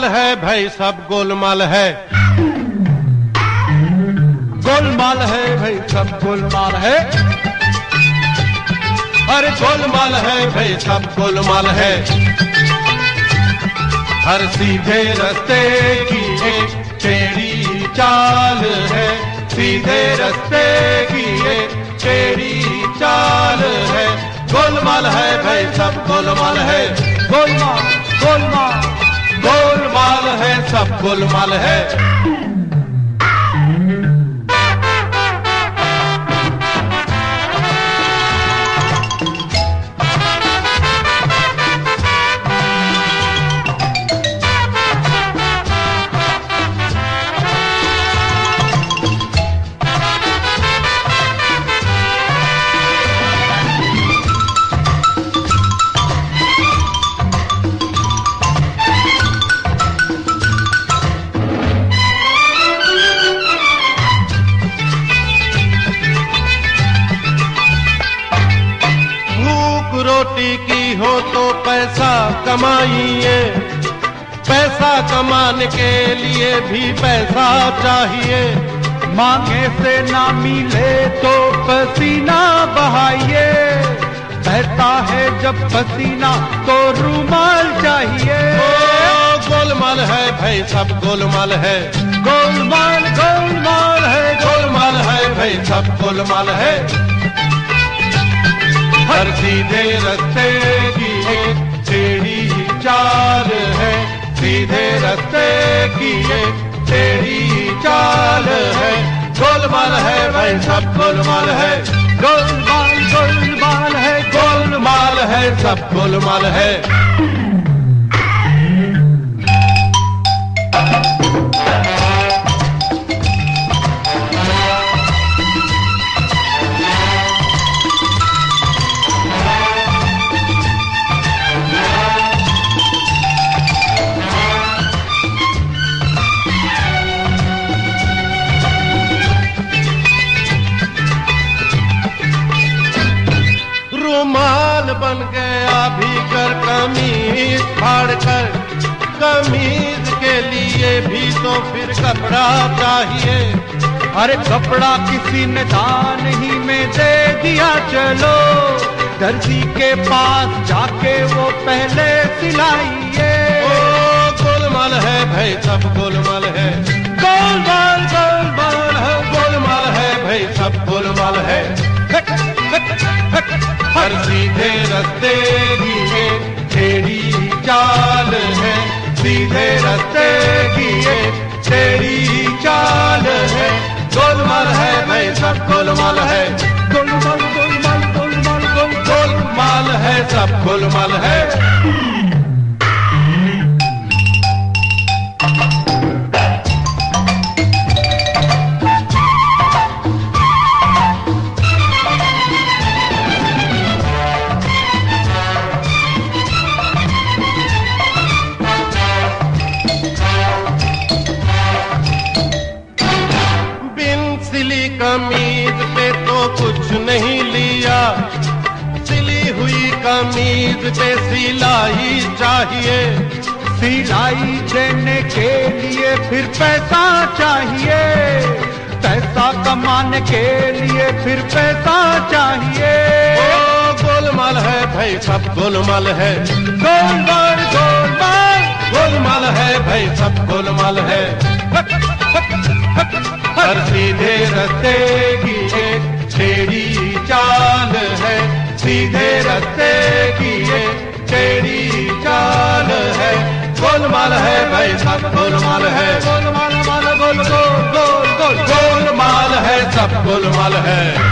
गोलमाल है भाई सब गोलमाल है, गोलमाल है भाई सब गोलमाल है, अरे गोलमाल है भाई सब गोलमाल है। हर सीधे रास्ते की एक टेढ़ी चाल है, सीधे रास्ते की एक टेढ़ी चाल है। गोलमाल है भाई सब गोलमाल है, गोलमाल गोलमाल गोलमाल है सब गोलमाल है। रोटी की हो तो पैसा कमाइए, पैसा कमाने के लिए भी पैसा चाहिए। मांगे से ना मिले तो पसीना बहाइए, बहता है जब पसीना तो रूमाल चाहिए। गोलमाल है भाई सब गोलमाल है, गोलमाल गोलमाल है, गोलमाल है भाई सब गोलमाल है। हर सीधे रास्ते की एक टेढ़ी चाल है, सीधे रास्ते की एक टेढ़ी चाल है। गोलमाल है भाई सब गोलमाल है, गोलमाल गोलमाल है, गोलमाल है सब गोलमाल है। रुमाल बन गया भीतर कमीज फाड़ कर, कमीज के लिए भी तो फिर कपड़ा चाहिए। अरे कपड़ा किसी ने दान ही में दे दिया, चलो दर्जी के पास जाके वो पहले सिलाइए। गोलमाल है भाई सब गोलमाल है, गोलमाल गोलमाल है, गोलमाल है भाई सब गोलमाल है। हर सीधे रास्ते की एक टेढ़ी चाल है, सीधे रास्ते की एक टेढ़ी चाल है। गोलमाल है भाई सब गोलमाल है, गोलमाल गोलमाल गोलमाल गोलमाल है सब गोलमाल है। कमीज पे तो कुछ नहीं लिया, सिली हुई कमीज पे सिलाई चाहिए। सिलाई देने के लिए फिर पैसा चाहिए, पैसा कमाने के लिए फिर पैसा चाहिए। गोलमाल है भाई सब गोलमाल है, गोलमाल गोलमाल गोलमाल है भाई सब गोलमाल है। हर सीधे रास्ते की एक टेढ़ी चाल है, सीधे रास्ते की एक टेढ़ी चाल है। गोलमाल है भाई सब गोलमाल है, गोलमाल गोल गोल गोल गोल गोलमाल है सब गोलमाल है।